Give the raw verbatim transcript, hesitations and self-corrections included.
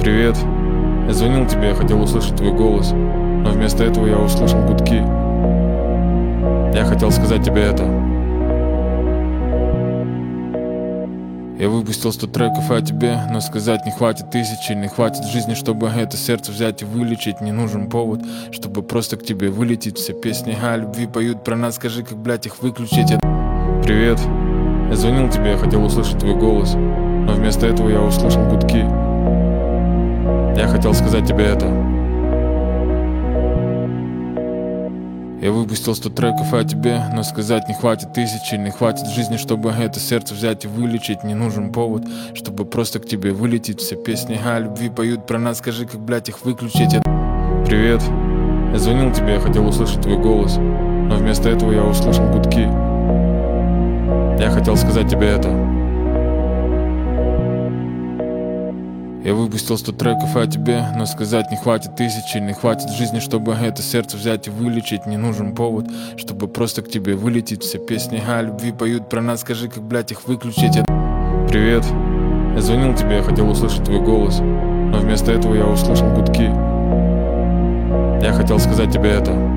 Привет. Я звонил тебе, я хотел услышать твой голос, но вместо этого я услышал гудки. Я хотел сказать тебе это. Я выпустил сто треков о тебе, но сказать не хватит тысячи, не хватит жизни, чтобы это сердце взять и вылечить. Не нужен повод, чтобы просто к тебе вылететь. Все песни о любви поют про нас, скажи, как, блять, их выключить. Привет. Я звонил тебе, я хотел услышать твой голос, но вместо этого я услышал гудки. Я хотел сказать тебе это. Я выпустил сто треков о тебе, но сказать не хватит тысячи, не хватит жизни, чтобы это сердце взять и вылечить. Не нужен повод, чтобы просто к тебе вылететь. Все песни о любви поют про нас, скажи, как, блять, их выключить. Привет. Я звонил тебе, я хотел услышать твой голос, но вместо этого я услышал гудки. Я хотел сказать тебе это. Я выпустил сто треков о тебе, но сказать не хватит тысячи, не хватит жизни, чтобы это сердце взять и вылечить. Не нужен повод, чтобы просто к тебе вылететь. Все песни о любви поют про нас, скажи, как, блять, их выключить. Привет. Я звонил тебе, я хотел услышать твой голос, но вместо этого я услышал гудки. Я хотел сказать тебе это.